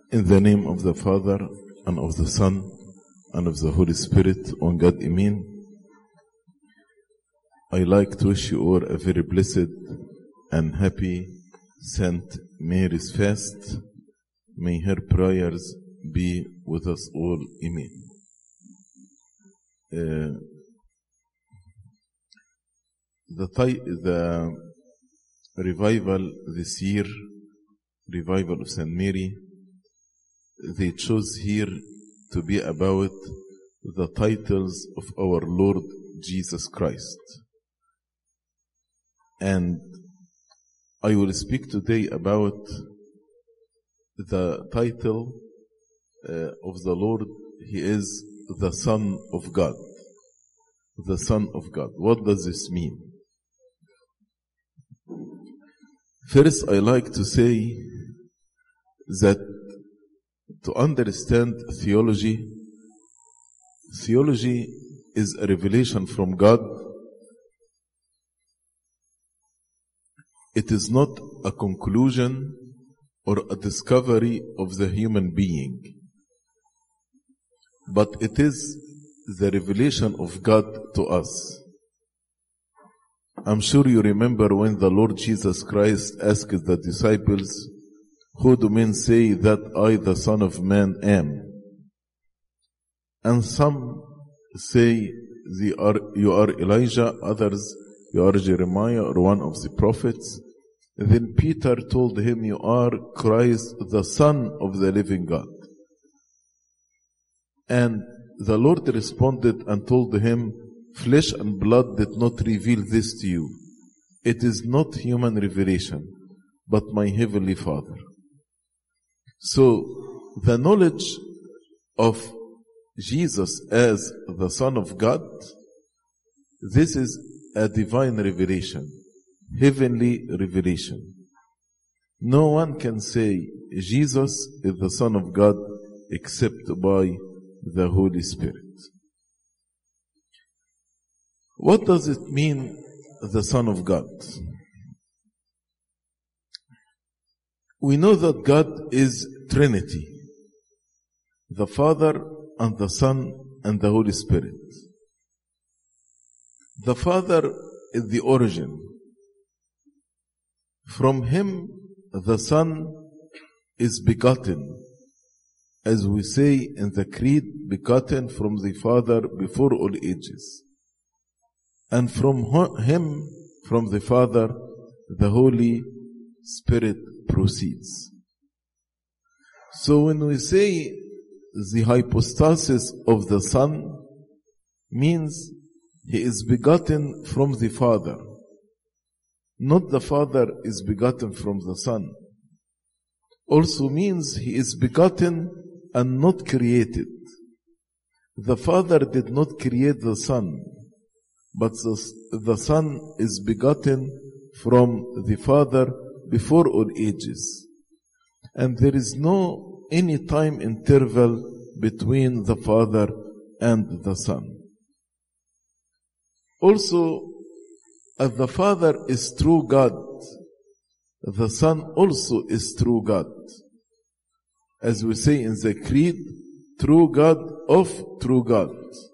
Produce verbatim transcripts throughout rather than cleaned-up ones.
In the name of the Father, and of the Son, and of the Holy Spirit, on God, Amen. I like to wish you all a very blessed and happy Saint Mary's fast. May her prayers be with us all. Amen. Uh, the, the revival this year, revival of Saint Mary, they chose here to be about the titles of our Lord Jesus Christ. And I will speak today about the title uh, of the Lord. He is the Son of God. The Son of God. What does this mean? First, I like to say that to understand theology, theology is a revelation from God. It is not a conclusion or a discovery of the human being, but it is the revelation of God to us. I'm sure you remember when the Lord Jesus Christ asked the disciples, "Who do men say that I, the Son of Man, am?" And some say they are, you are Elijah, others you are Jeremiah or one of the prophets. Then Peter told him, "You are Christ, the Son of the living God." And the Lord responded and told him, "Flesh and blood did not reveal this to you. It is not human revelation, but my heavenly Father." So, the knowledge of Jesus as the Son of God, this is a divine revelation, heavenly revelation. No one can say Jesus is the Son of God except by the Holy Spirit. What does it mean, the Son of God? We know that God is Trinity, the Father and the Son and the Holy Spirit. The Father is the origin. From Him, the Son is begotten, as we say in the Creed, begotten from the Father before all ages. And from Him, from the Father, the Holy Spirit proceeds. So when we say the hypostasis of the Son, means He is begotten from the Father. Not the Father is begotten from the Son. Also means He is begotten and not created. The Father did not create the Son, but the, the Son is begotten from the Father before all ages. And there is no any time interval between the Father and the Son. Also, as the Father is true God, the Son also is true God. As we say in the Creed, true God of true God.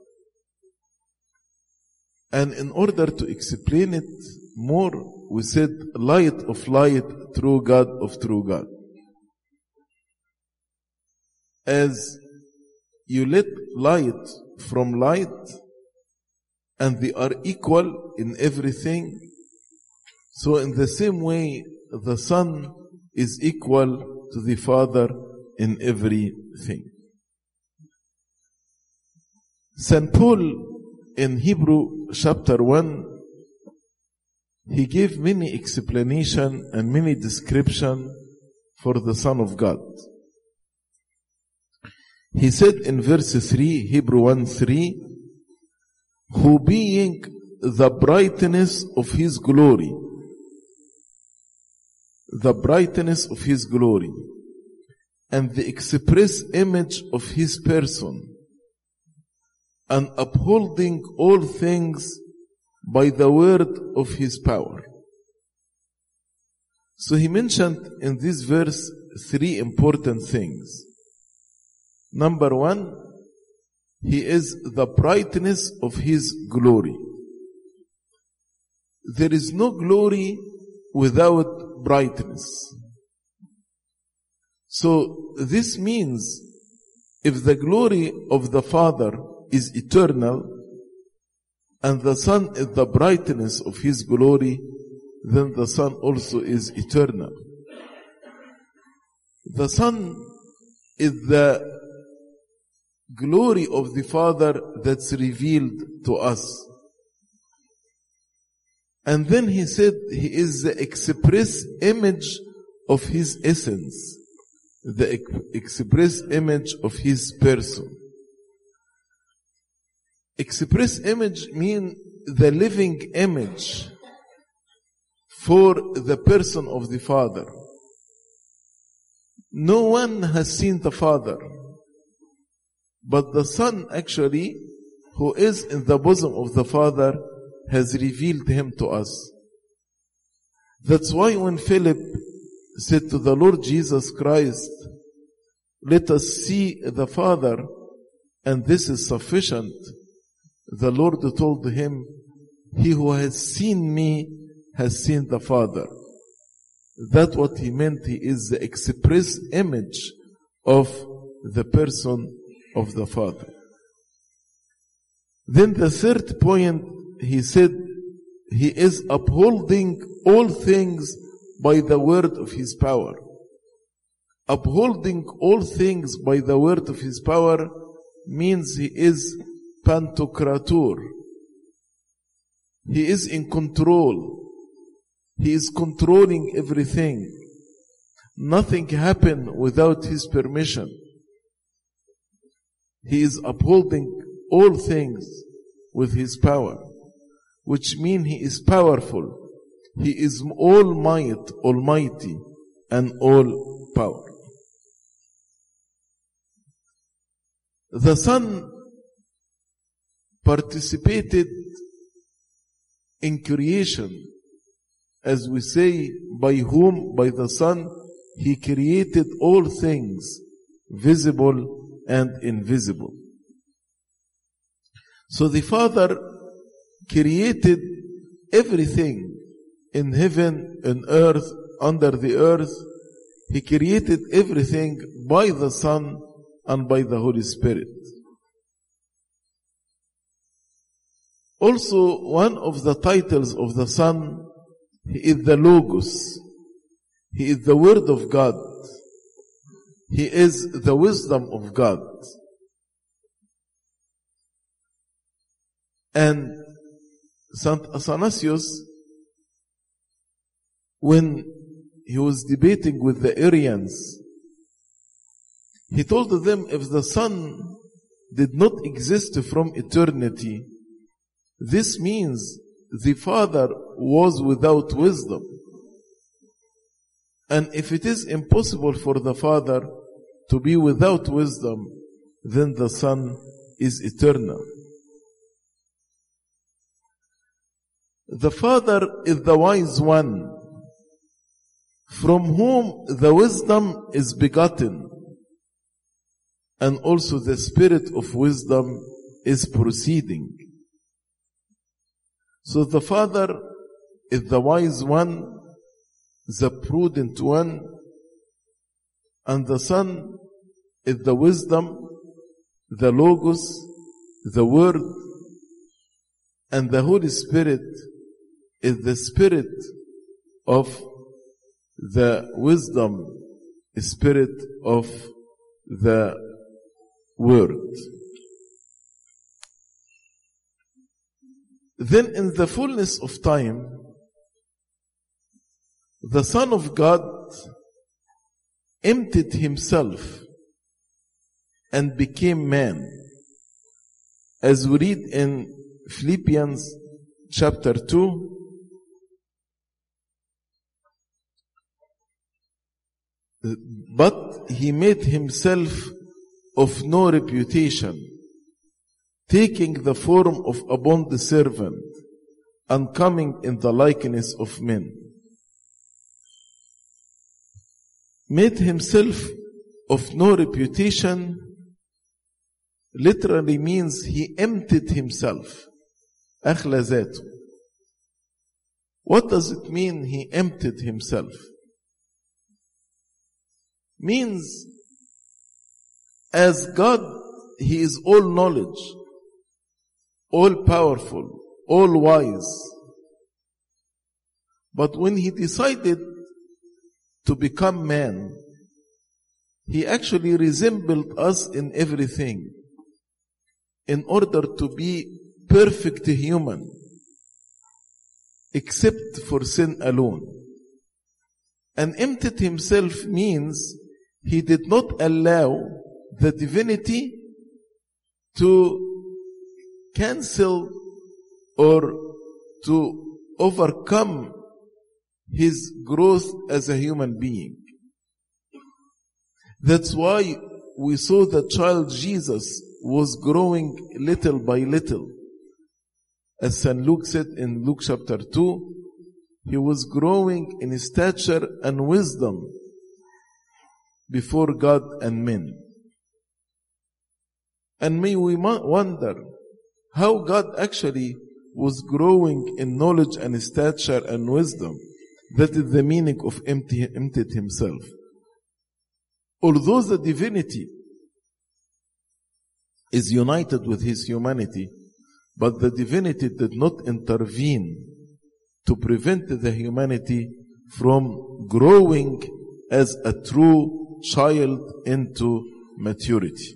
And in order to explain it more, we said light of light, true God of true God. As you let light from light, and they are equal in everything, so in the same way, the Son is equal to the Father in everything. Saint Paul in Hebrew chapter one, he gave many explanation and many description for the Son of God. He said in verse three, Hebrew one three, "Who being the brightness of His glory," the brightness of His glory, "and the express image of His person, and upholding all things by the word of His power." So he mentioned in this verse three important things. Number one, he is the brightness of his glory. There is no glory without brightness. So this means if the glory of the Father is eternal and the Son is the brightness of his glory, then the Son also is eternal. The Son is the glory of the Father that's revealed to us. And then he said he is the express image of his essence, the ex- express image of his person. Express image means the living image for the person of the Father. No one has seen the Father, but the Son actually, who is in the bosom of the Father, has revealed him to us. That's why when Philip said to the Lord Jesus Christ, let us see the Father, and this is sufficient, the Lord told him, he who has seen me has seen the Father. That's what he meant. He is the express image of the person of the Father. Then the third point, he said, he is upholding all things by the word of his power. Upholding all things by the word of his power means he is Pantocrator. He is in control. He is controlling everything. Nothing happened without his permission. He is upholding all things with his power, which means he is powerful. He is all might, almighty, and all power. The Son participated in creation. As we say, by whom, by the Son, he created all things, visible and invisible. So the Father created everything in heaven, in earth, under the earth. He created everything by the Son and by the Holy Spirit. Also, one of the titles of the Son, he is the Logos. He is the Word of God. He is the wisdom of God. And Saint Athanasius, when he was debating with the Arians, he told them if the Son did not exist from eternity, this means the Father was without wisdom. And if it is impossible for the Father to be without wisdom, then the Son is eternal. The Father is the wise one, from whom the wisdom is begotten, and also the Spirit of wisdom is proceeding. So the Father is the wise one, the prudent one, and the Son is the wisdom, the Logos, the Word, and the Holy Spirit is the Spirit of the wisdom, Spirit of the Word. Then in the fullness of time, the Son of God emptied himself and became man. As we read in Philippians chapter two, but he made himself of no reputation, taking the form of a bondservant and coming in the likeness of men. made himself of no reputation literally means he emptied himself. أخلى ذاته. What does it mean he emptied himself? Means as God, he is all knowledge, all powerful, all wise. But when he decided to become man, he actually resembled us in everything in order to be perfect human, except for sin alone. And emptied himself means he did not allow the divinity to cancel or to overcome his growth as a human being. That's why we saw the child Jesus was growing little by little. As Saint Luke said in Luke chapter two, he was growing in stature and wisdom before God and men. And may we wonder how God actually was growing in knowledge and stature and wisdom. That is the meaning of empty, emptied himself. Although the divinity is united with his humanity, but the divinity did not intervene to prevent the humanity from growing as a true child into maturity.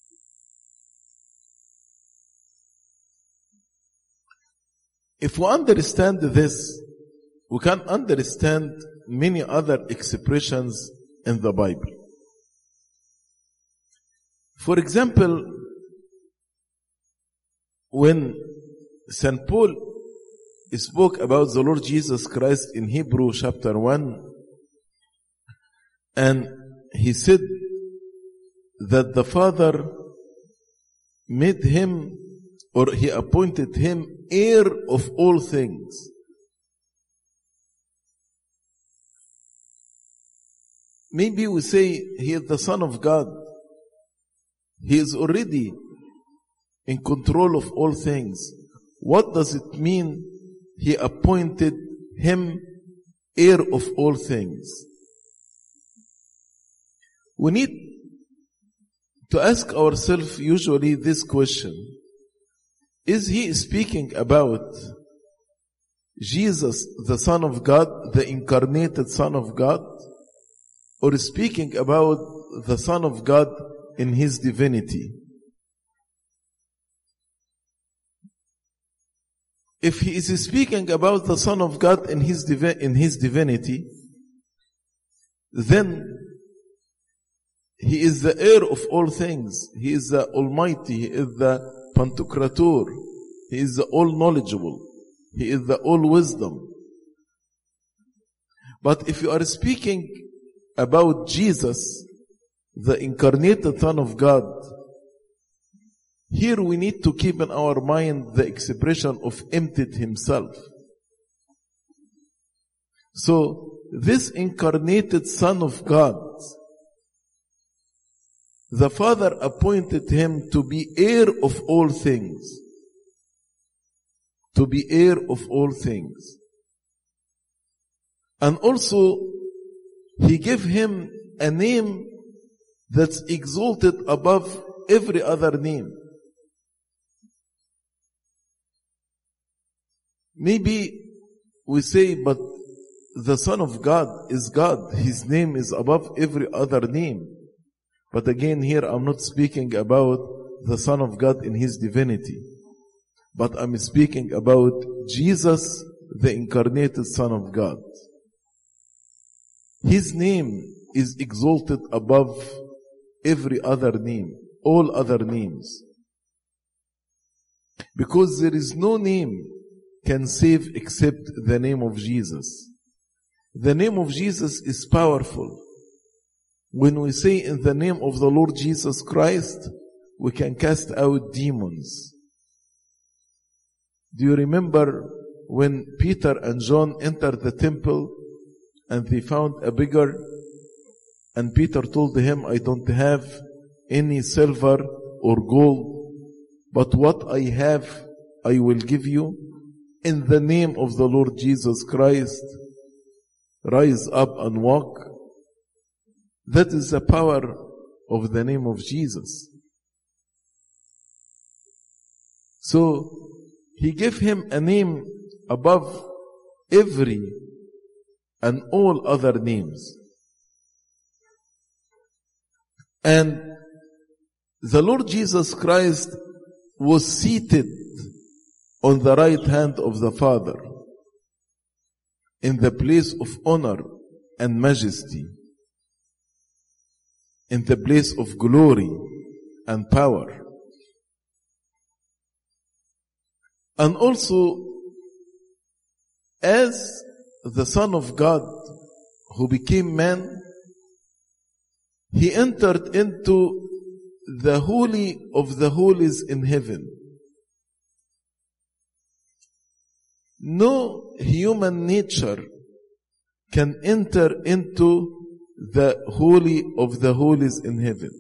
If we understand this, we can understand many other expressions in the Bible. For example, when Saint Paul spoke about the Lord Jesus Christ in Hebrew chapter one, and he said that the Father made him, or he appointed him, heir of all things. Maybe we say he is the Son of God. He is already in control of all things. What does it mean he appointed him heir of all things? We need to ask ourselves usually this question. Is he speaking about Jesus, the Son of God, the incarnated Son of God? Or speaking about the Son of God in his divinity? If he is speaking about the Son of God in his, divi- in his divinity, then he is the heir of all things. He is the Almighty. He is the Pantocrator. He is the all-knowledgeable. He is the all-wisdom. But if you are speaking about Jesus, the incarnated Son of God, here we need to keep in our mind the expression of emptied himself. So, this incarnated Son of God, the Father appointed him to be heir of all things. To be heir of all things. And also, he gave him a name that's exalted above every other name. Maybe we say, but the Son of God is God. His name is above every other name. But again, here I'm not speaking about the Son of God in his divinity. But I'm speaking about Jesus, the incarnated Son of God. His name is exalted above every other name, all other names. Because there is no name can save except the name of Jesus. The name of Jesus is powerful. When we say in the name of the Lord Jesus Christ, we can cast out demons. Do you remember when Peter and John entered the temple and they found a beggar And Peter told him, I don't have any silver or gold, but what I have I will give you. In the name of the Lord Jesus Christ, rise up and walk. That is the power of the name of Jesus. So he gave him a name above every and all other names. And the Lord Jesus Christ was seated on the right hand of the Father in the place of honor and majesty, in the place of glory and power. And also, as the Son of God who became man, he entered into the holy of the holies in heaven. No human nature can enter into the holy of the holies in heaven.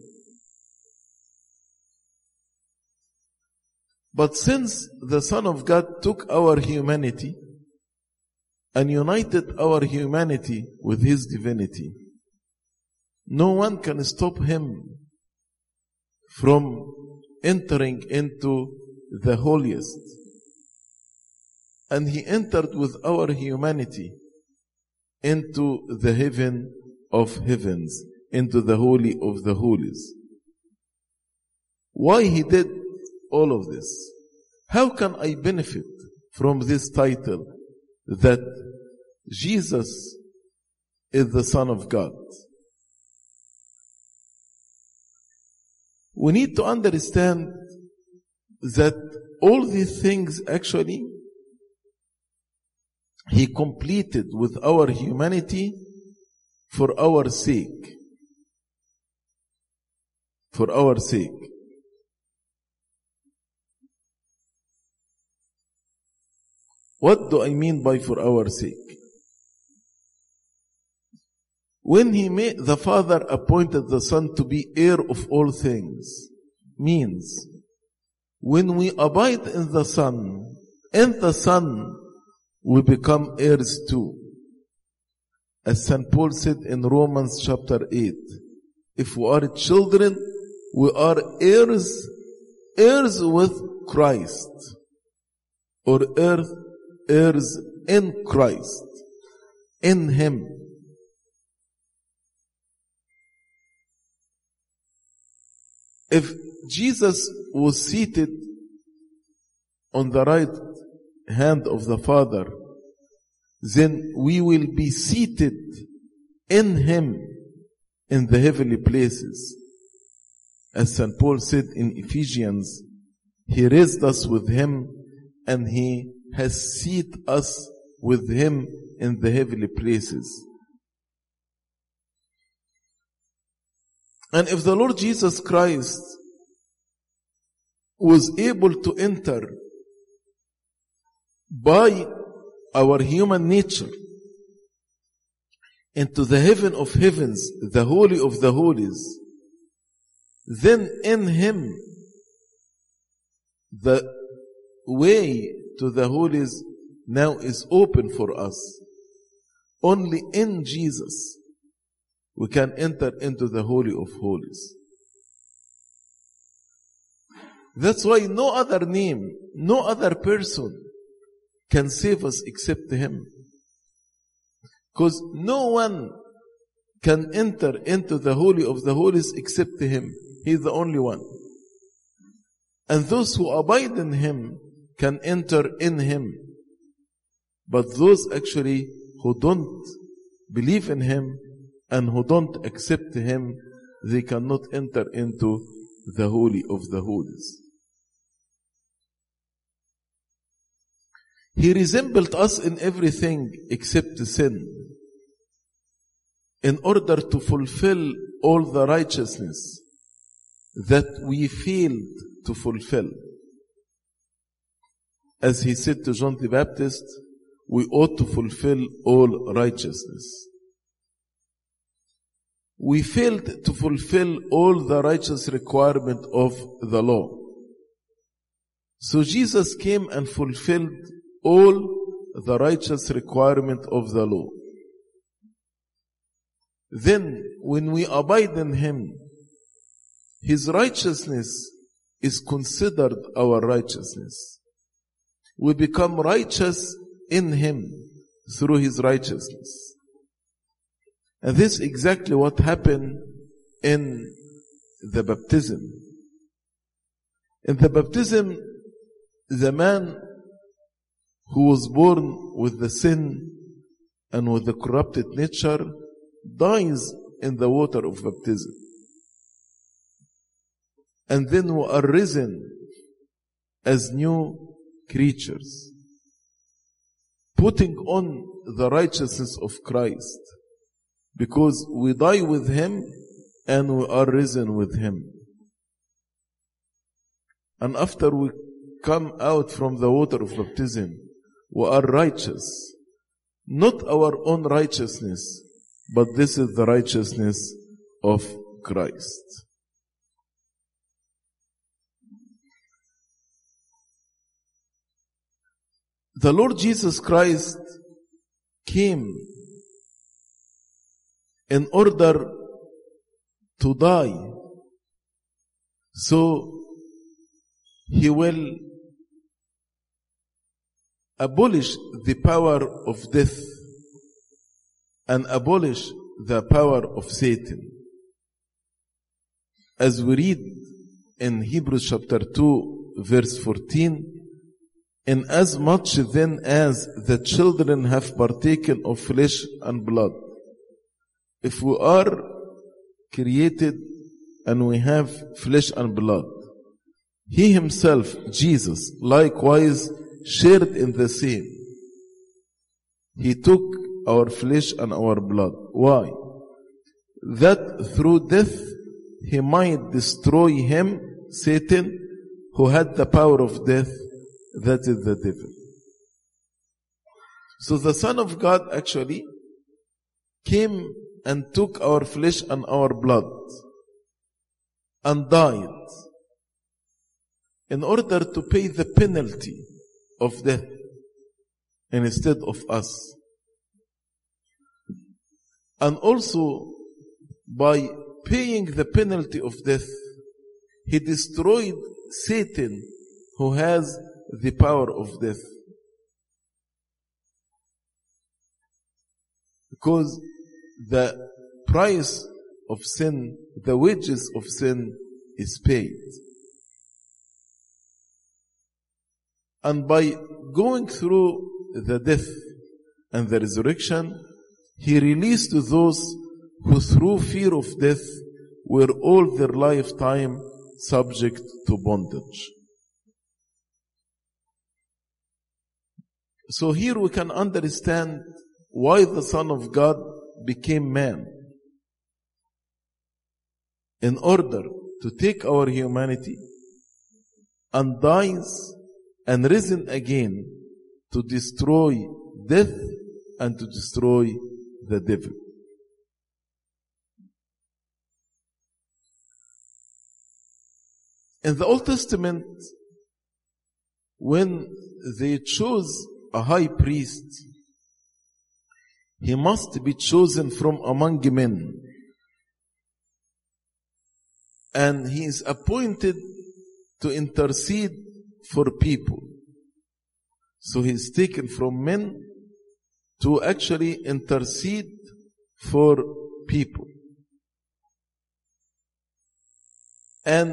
But since the Son of God took our humanity and united our humanity with His divinity, no one can stop Him from entering into the holiest. And He entered with our humanity into the heaven of heavens, into the holy of the holies. Why He did all of this? How can I benefit from this title that Jesus is the Son of God? We need to understand that all these things actually He completed with our humanity for our sake. For our sake. What do I mean by for our sake? When he made, the Father appointed the Son to be heir of all things, means when we abide in the Son, in the Son we become heirs too. As Saint Paul said in Romans chapter eight, if we are children, we are heirs, heirs with Christ, or heirs, heirs in Christ, in Him. If Jesus was seated on the right hand of the Father, then we will be seated in Him in the heavenly places. As Saint Paul said in Ephesians, He raised us with Him and He has seated us with Him in the heavenly places. And if the Lord Jesus Christ was able to enter by our human nature into the heaven of heavens, the holy of the holies, then in Him the way to the holies now is open for us. Only in Jesus we can enter into the holy of holies. That's why no other name, no other person can save us except Him. Because no one can enter into the holy of the holies except Him. He is the only one. And those who abide in Him can enter in Him. But those actually who don't believe in Him and who don't accept Him, they cannot enter into the holy of the holies. He resembled us in everything except sin, in order to fulfill all the righteousness that we failed to fulfill. As He said to John the Baptist, we ought to fulfill all righteousness. we failed to fulfill all the righteous requirement of the law. So Jesus came and fulfilled all the righteous requirement of the law. Then, when we abide in Him, His righteousness is considered our righteousness. We become righteous in Him through His righteousness. And this is exactly what happened in the baptism. In the baptism, the man who was born with the sin and with the corrupted nature dies in the water of baptism. And then we are risen as new creatures, putting on the righteousness of Christ, because we die with Him and we are risen with Him. And after we come out from the water of baptism, we are righteous. Not our own righteousness, but this is the righteousness of Christ. The Lord Jesus Christ came in order to die, so He will abolish the power of death and abolish the power of Satan. As we read in Hebrews chapter two, verse fourteen, inasmuch then as the children have partaken of flesh and blood, if we are created and we have flesh and blood, He Himself, Jesus, likewise shared in the same. He took our flesh and our blood. Why? That through death He might destroy him, Satan, who had the power of death, that is the devil. So the Son of God actually came and took our flesh and our blood and died in order to pay the penalty of death instead of us. And also, by paying the penalty of death, He destroyed Satan, who has the power of death. Because the price of sin, the wages of sin is paid. And by going through the death and the resurrection, He released those who through fear of death were all their lifetime subject to bondage. So here we can understand why the Son of God became man. In order to take our humanity and dies and risen again to destroy death and to destroy the devil. In the Old Testament, when they chose a high priest, he must be chosen from among men. And he is appointed to intercede for people. So he is taken from men to actually intercede for people. And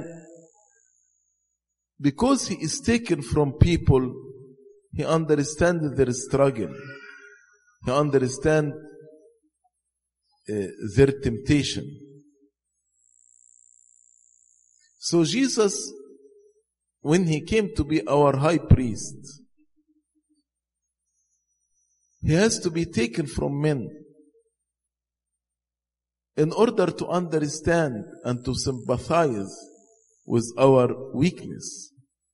because he is taken from people, he understands their struggle. He understands uh, their temptation. So Jesus, when he came to be our high priest, he has to be taken from men in order to understand and to sympathize with our weakness.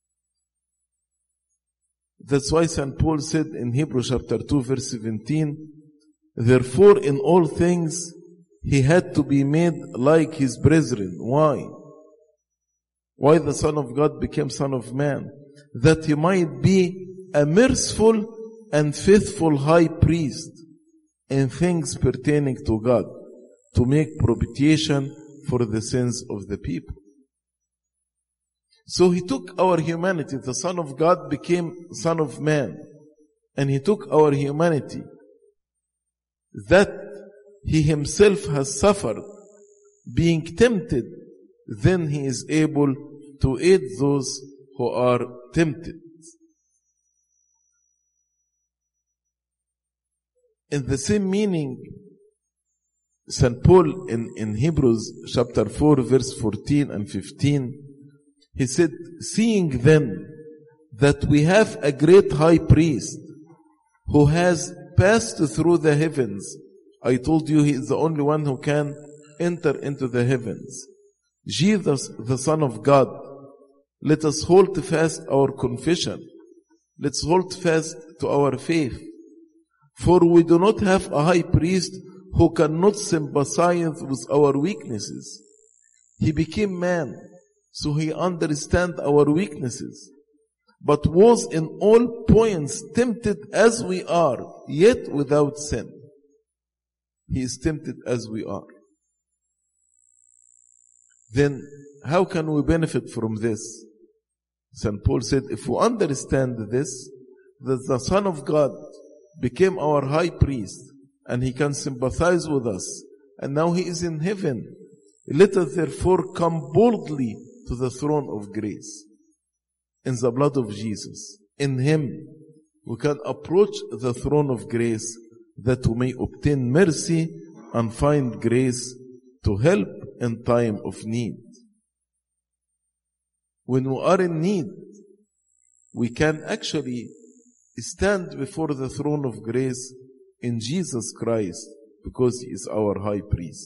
That's why Saint Paul said in Hebrews chapter two verse seventeen, therefore in all things He had to be made like his brethren. Why? Why the Son of God became Son of Man? That he might be a merciful and faithful high priest in things pertaining to God, to make propitiation for the sins of the people. So he took our humanity. The Son of God became Son of Man. And he took our humanity that he himself has suffered, being tempted, then he is able to aid those who are tempted. In the same meaning, Saint Paul in, in Hebrews chapter four verse fourteen and fifteen, he said, seeing then that we have a great high priest who has passed through the heavens. I told you he is the only one who can enter into the heavens. Jesus, the Son of God. Let us hold fast our confession. Let's hold fast to our faith. For we do not have a high priest who cannot sympathize with our weaknesses. He became man, so he understands our weaknesses, but was in all points tempted as we are, yet without sin. He is tempted as we are. Then how can we benefit from this? Saint Paul said, if we understand this, that the Son of God became our high priest, and he can sympathize with us, and now he is in heaven, let us therefore come boldly to the throne of grace. In the blood of Jesus, in him, we can approach the throne of grace that we may obtain mercy and find grace to help in time of need. When we are in need, we can actually stand before the throne of grace in Jesus Christ, because he is our high priest.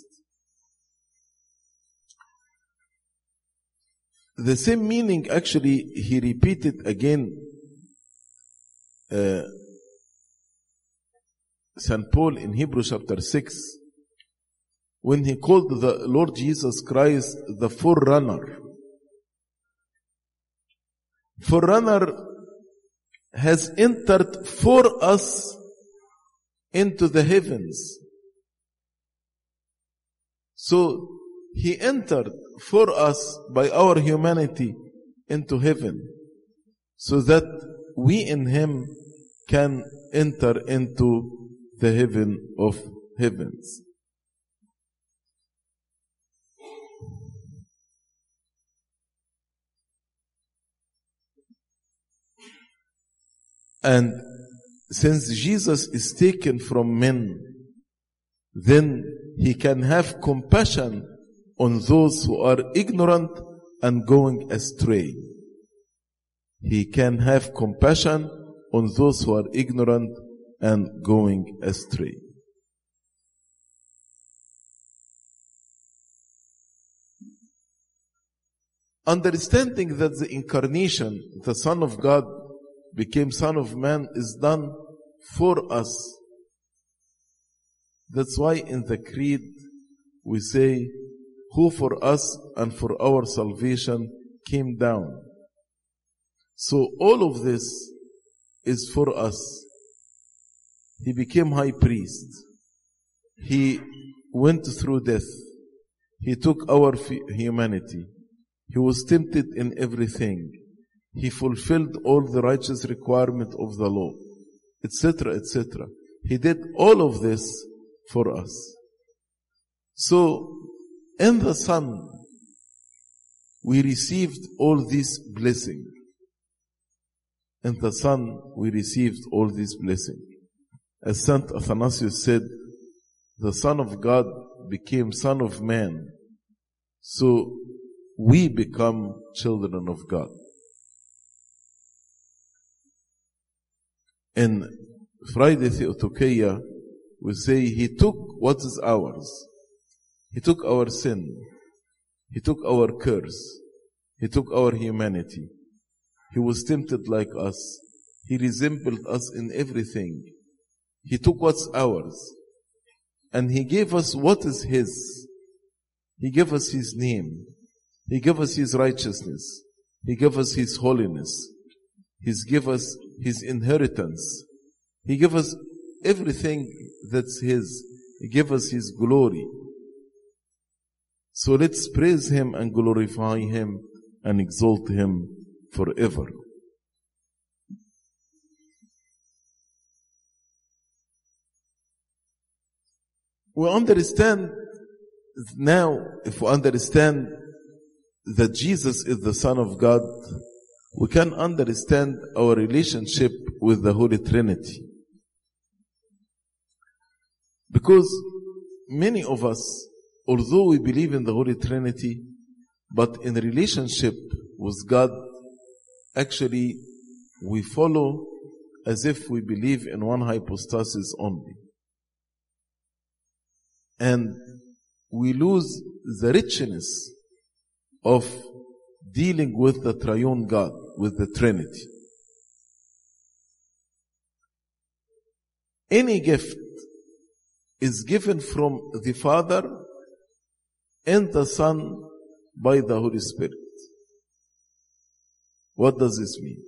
The same meaning actually he repeated again. uh, Saint Paul in Hebrews chapter six, when he called the Lord Jesus Christ the forerunner. Forerunner has entered for us into the heavens. So he entered for us by our humanity into heaven, so that we in him can enter into the heaven of heavens. And since Jesus is taken from men, then he can have compassion on those who are ignorant and going astray. He can have compassion on those who are ignorant and going astray. Understanding that the incarnation, the Son of God became Son of Man, is done for us. That's why in the creed we say, who for us and for our salvation came down. So all of this is for us. He became high priest. He went through death. He took our humanity. He was tempted in everything. He fulfilled all the righteous requirement of the law, et cetera, et cetera. He did all of this for us. So, in the Son, we received all these blessings. In the Son, we received all these blessings. As Saint Athanasius said, the Son of God became Son of Man, so we become children of God. In Friday Theotokia, we say he took what is ours. He took our sin. He took our curse. He took our humanity. He was tempted like us. He resembled us in everything. He took what's ours. And He gave us what is His. He gave us His name. He gave us His righteousness. He gave us His holiness. He's give us His inheritance. He gave us everything that's His. He gave us His glory. So let's praise Him and glorify Him and exalt Him forever. We understand now, if we understand that Jesus is the Son of God, we can understand our relationship with the Holy Trinity. Because many of us, although we believe in the Holy Trinity, but in relationship with God, actually we follow as if we believe in one hypostasis only. And we lose the richness of dealing with the triune God, with the Trinity. Any gift is given from the Father and the Son by the Holy Spirit. What does this mean?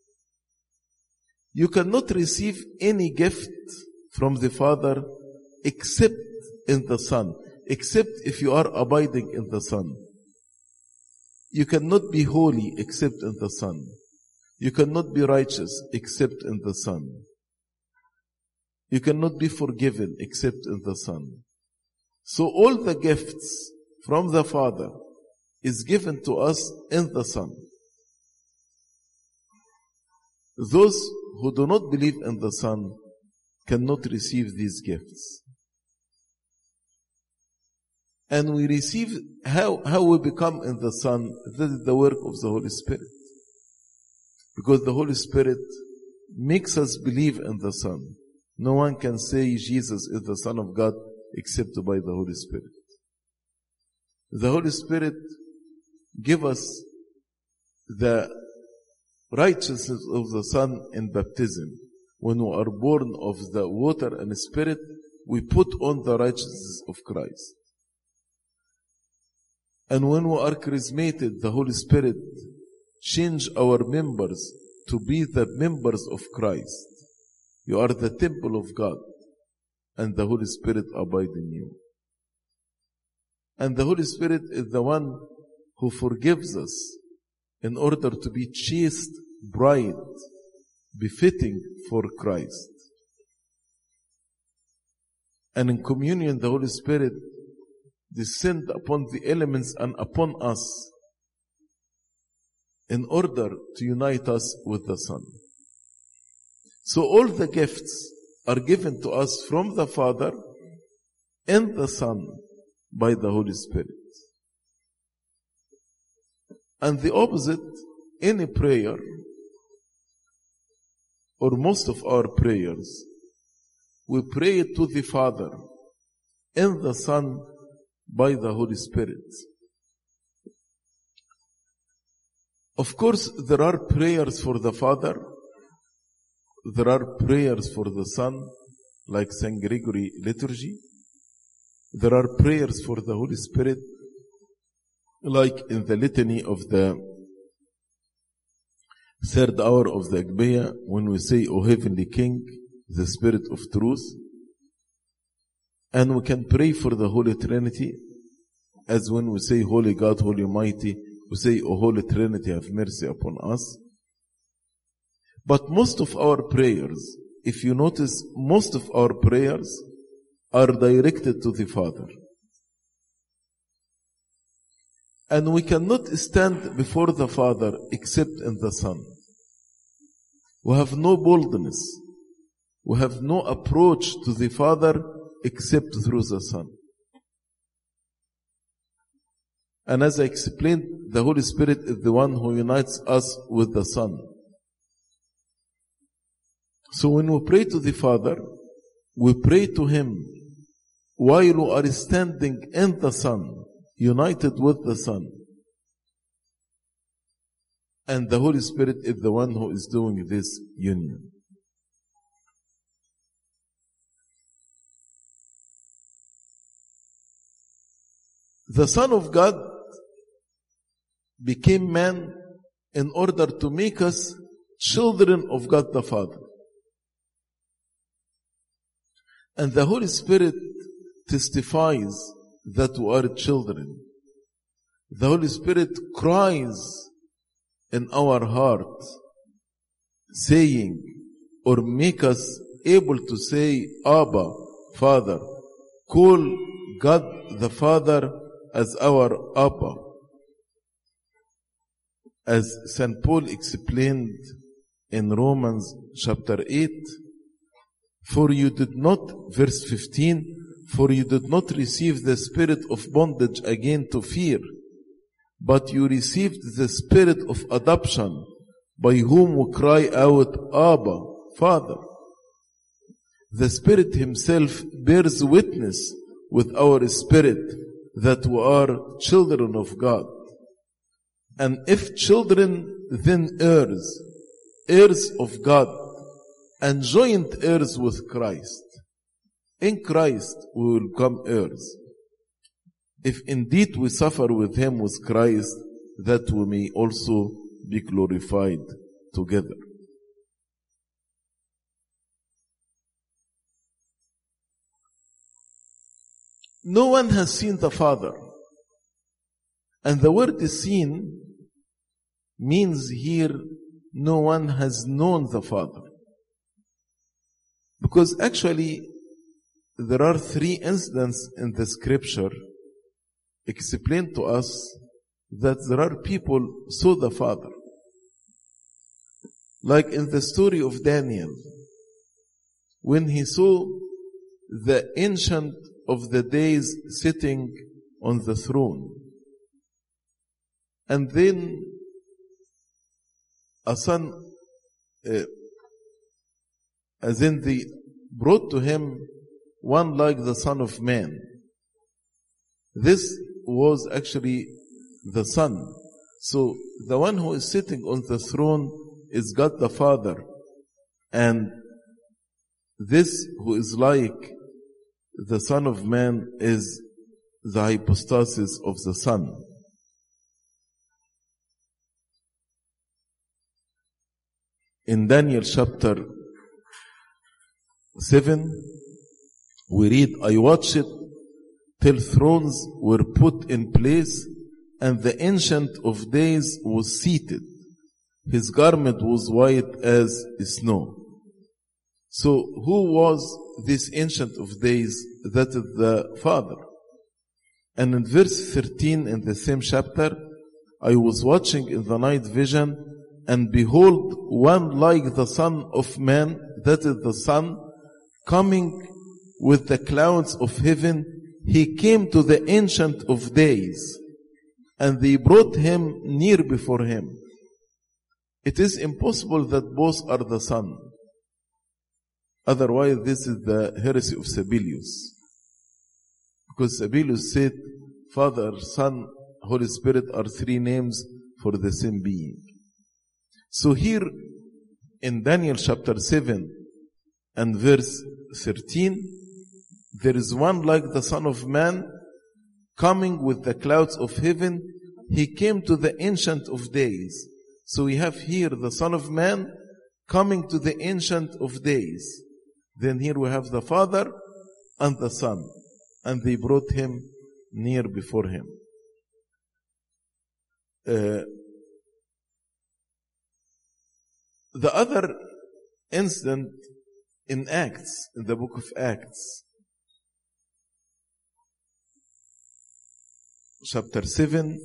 You cannot receive any gift from the Father except in the Son, except if you are abiding in the Son. You cannot be holy except in the Son. You cannot be righteous except in the Son. You cannot be forgiven except in the Son. So all the gifts from the Father is given to us in the Son. Those who do not believe in the Son cannot receive these gifts. And we receive, how, how we become in the Son, this is the work of the Holy Spirit. Because the Holy Spirit makes us believe in the Son. No one can say Jesus is the Son of God except by the Holy Spirit. The Holy Spirit gives us the righteousness of the Son in baptism. When we are born of the water and Spirit, we put on the righteousness of Christ. And when we are chrismated, the Holy Spirit change our members to be the members of Christ. You are the temple of God, and the Holy Spirit abide in you. And the Holy Spirit is the one who forgives us in order to be chaste bride, befitting for Christ. And in communion, the Holy Spirit descend upon the elements and upon us in order to unite us with the Son. So all the gifts are given to us from the Father and the Son by the Holy Spirit. And the opposite, any prayer, or most of our prayers, we pray to the Father and the Son by the Holy Spirit. Of course, there are prayers for the Father, there are prayers for the Son, like Saint Gregory liturgy. There are prayers for the Holy Spirit, like in the litany of the third hour of the Agpeya, when we say, O Heavenly King, the Spirit of truth. And we can pray for the Holy Trinity, as when we say, Holy God, Holy Almighty, we say, O Holy Trinity, have mercy upon us. But most of our prayers, if you notice, most of our prayers are directed to the Father. And we cannot stand before the Father except in the Son. We have no boldness. We have no approach to the Father except through the Son. And as I explained, the Holy Spirit is the one who unites us with the Son. So when we pray to the Father, we pray to Him while we are standing in the Son, united with the Son. And the Holy Spirit is the one who is doing this union. The Son of God became man in order to make us children of God the Father. And the Holy Spirit testifies that we are children. The Holy Spirit cries in our heart, saying, or make us able to say, Abba, Father. Call God the Father as our Abba. As Saint Paul explained in Romans chapter eight, for you did not, verse fifteen, for you did not receive the spirit of bondage again to fear, but you received the spirit of adoption, by whom we cry out, Abba, Father. The Spirit Himself bears witness with our spirit that we are children of God. And if children, then heirs, heirs of God, and joint heirs with Christ. In Christ we will become heirs. If indeed we suffer with Him, with Christ, that we may also be glorified together. No one has seen the Father. And the word seen means here no one has known the Father. Because actually there are three incidents in the scripture explain to us that there are people who saw the Father. Like in the story of Daniel, when he saw the Ancient of the Days sitting on the throne. And then a son, uh, as in they brought to him one like the Son of Man. This was actually the Son. So the one who is sitting on the throne is God the Father. And this who is like the Son of Man is the hypostasis of the Son. In Daniel chapter seven, we read, I watched till thrones were put in place, and the Ancient of Days was seated. His garment was white as snow. So who was this Ancient of Days? That is the Father. And in verse thirteen in the same chapter, I was watching in the night vision, and behold, one like the Son of Man, that is the Son, coming with the clouds of heaven. He came to the Ancient of Days, and they brought him near before him. It is impossible that both are the Son. Otherwise, this is the heresy of Sabellius. Because Sabellius said, Father, Son, Holy Spirit are three names for the same being. So here in Daniel chapter seven and verse thirteen, there is one like the Son of Man coming with the clouds of heaven. He came to the Ancient of Days. So we have here the Son of Man coming to the Ancient of Days. Then here we have the Father and the Son, and they brought him near before him. Uh, the other incident in Acts, in the book of Acts, chapter seven,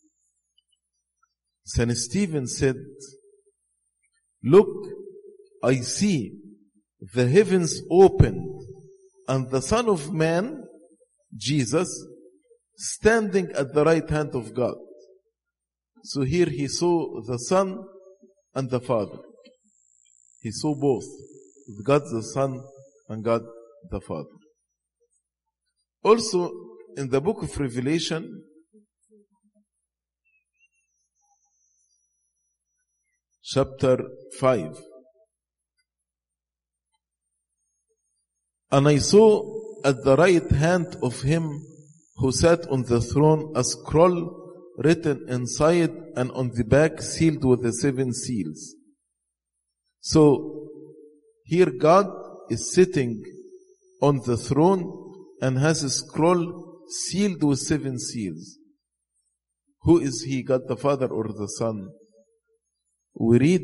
Saint Stephen said, look, I see the heavens opened, and the Son of Man, Jesus, standing at the right hand of God. So here he saw the Son and the Father. He saw both, God the Son and God the Father. Also, in the book of Revelation, chapter five, and I saw at the right hand of him who sat on the throne, a scroll written inside and on the back sealed with the seven seals. So here God is sitting on the throne and has a scroll sealed with seven seals. Who is he, God the Father or the Son? We read,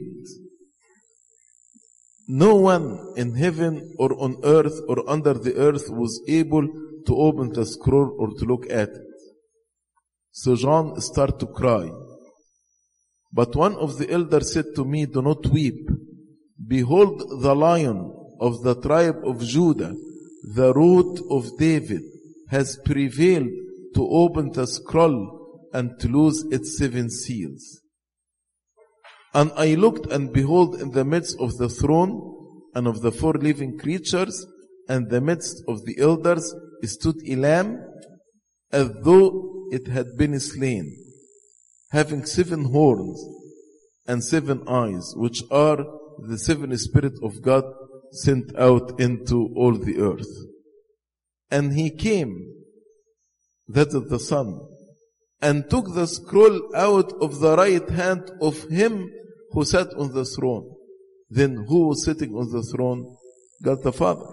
no one in heaven or on earth or under the earth was able to open the scroll or to look at it. So John started to cry. But one of the elders said to me, do not weep. Behold, the Lion of the tribe of Judah, the root of David, has prevailed to open the scroll and to loose its seven seals. And I looked, and behold, in the midst of the throne and of the four living creatures and the midst of the elders stood a lamb, as though it had been slain, having seven horns and seven eyes, which are the seven spirits of God sent out into all the earth. And he came, that is the Son, and took the scroll out of the right hand of him who sat on the throne. Then who was sitting on the throne? God the Father.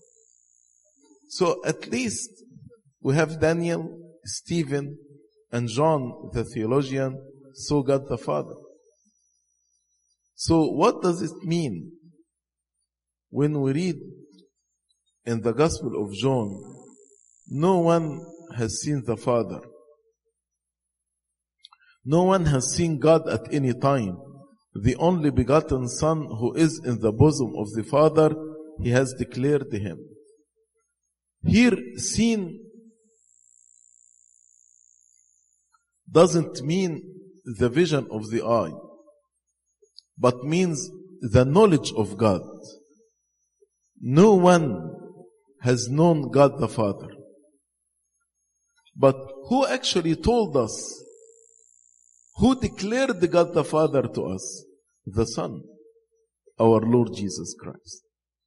So at least we have Daniel, Stephen, and John the theologian saw God the Father. So what does it mean when we read in the Gospel of John, no one has seen the Father. No one has seen God at any time. The only begotten Son who is in the bosom of the Father, he has declared him. Here, seen doesn't mean the vision of the eye, but means the knowledge of God. No one has known God the Father. But who actually told us? Who declared God the Father to us? The Son, our Lord Jesus Christ.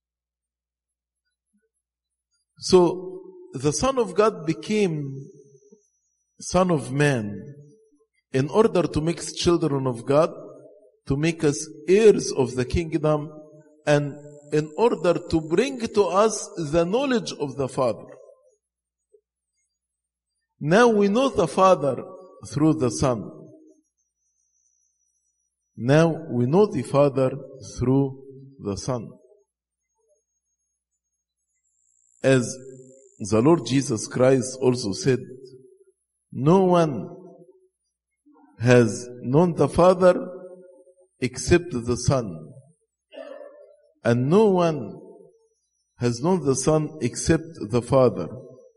So, the Son of God became Son of Man in order to make us children of God, to make us heirs of the kingdom, and in order to bring to us the knowledge of the Father. Now we know the Father through the Son. Now we know the Father through the Son. As the Lord Jesus Christ also said, no one has known the Father except the Son. And no one has known the Son except the Father.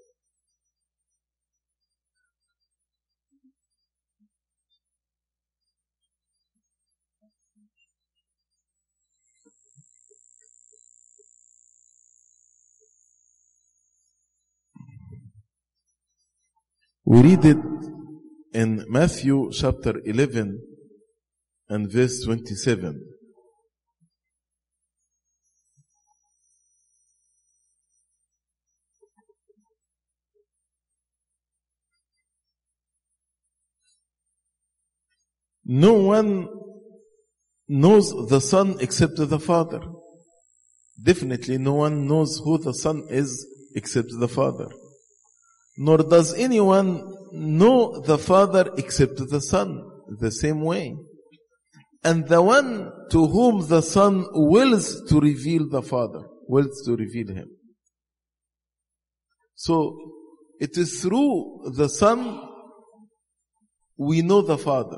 We read it in Matthew chapter eleven and verse twenty-seven. No one knows the Son except the Father. Definitely no one knows who the Son is except the Father. Nor does anyone know the Father except the Son, the same way. And the one to whom the Son wills to reveal the Father, wills to reveal him. So, it is through the Son we know the Father.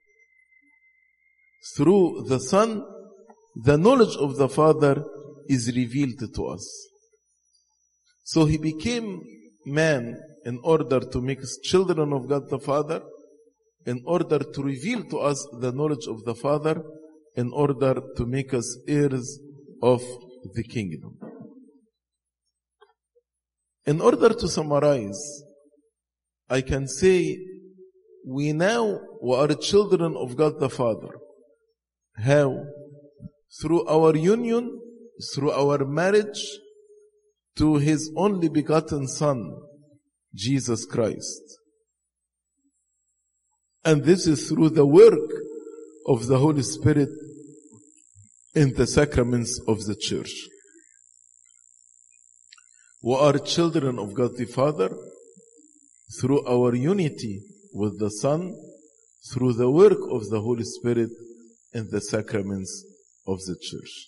Through the Son, the knowledge of the Father is revealed to us. So he became man in order to make us children of God the Father, in order to reveal to us the knowledge of the Father, in order to make us heirs of the kingdom. In order to summarize, I can say we now are children of God the Father. How? Through our union, through our marriage to His only begotten Son, Jesus Christ. And this is through the work of the Holy Spirit in the sacraments of the church. We are children of God the Father through our unity with the Son, through the work of the Holy Spirit in the sacraments of the church.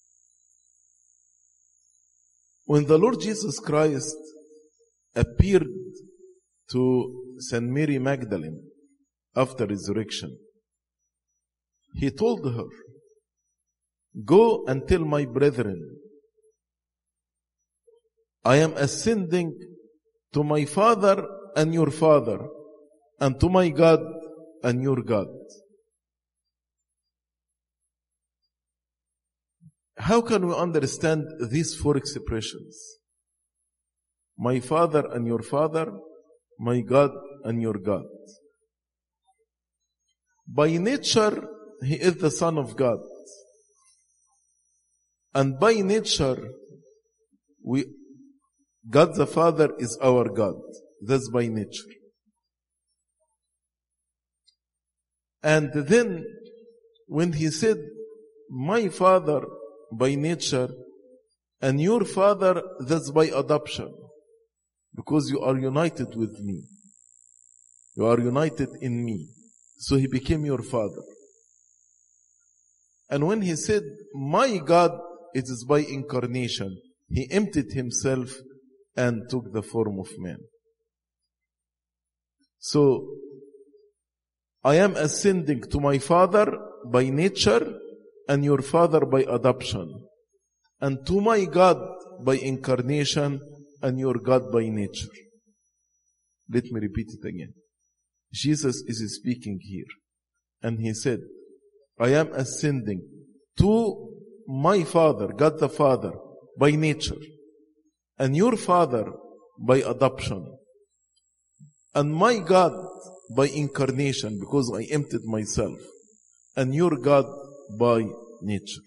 When the Lord Jesus Christ appeared to Saint Mary Magdalene after resurrection, he told her, "Go and tell my brethren, I am ascending to my Father and your Father, and to my God and your God." How can we understand these four expressions? My Father and your Father, my God and your God. By nature, he is the Son of God. And by nature, we, God the Father is our God. That's by nature. And then, when he said, my Father by nature, and your Father, that's by adoption. Because you are united with me. You are united in me. So he became your Father. And when he said, my God, it is by incarnation. He emptied himself and took the form of man. So, I am ascending to my Father by nature and your Father by adoption. And to my God by incarnation and your God by nature. Let me repeat it again. Jesus is speaking here. And he said, I am ascending to my Father, God the Father, by nature. And your Father by adoption. And my God by incarnation, because I emptied myself. And your God by nature.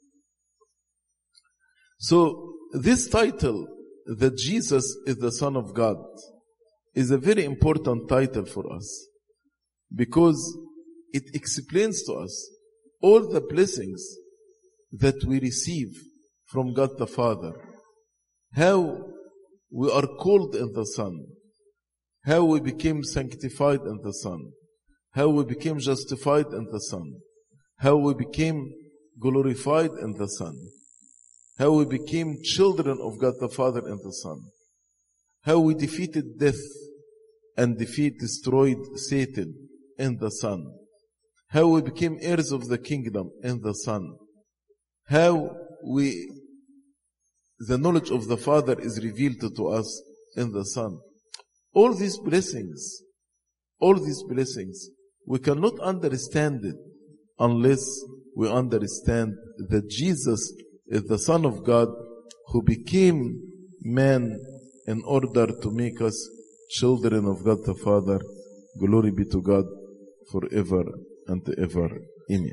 So, this title, that Jesus is the Son of God, is a very important title for us. Because it explains to us all the blessings that we receive from God the Father. How we are called in the Son. How we became sanctified in the Son. How we became justified in the Son. How we became glorified in the Son. How we became children of God the Father in the Son. How we defeated death and defeat destroyed Satan in the Son. How we became heirs of the kingdom in the Son. How we, the knowledge of the Father is revealed to us in the Son. All these blessings, all these blessings, we cannot understand it unless we understand that Jesus is the Son of God who became man in order to make us children of God the Father. Glory be to God forever and ever. Amen.